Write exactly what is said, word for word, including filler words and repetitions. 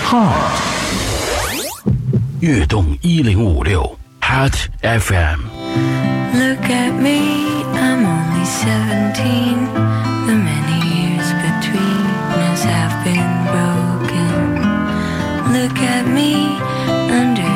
Hot 悦动一零五六 Hot F M。 Look at me, I'm only seventeen. The many years between us have been broken. Look at me under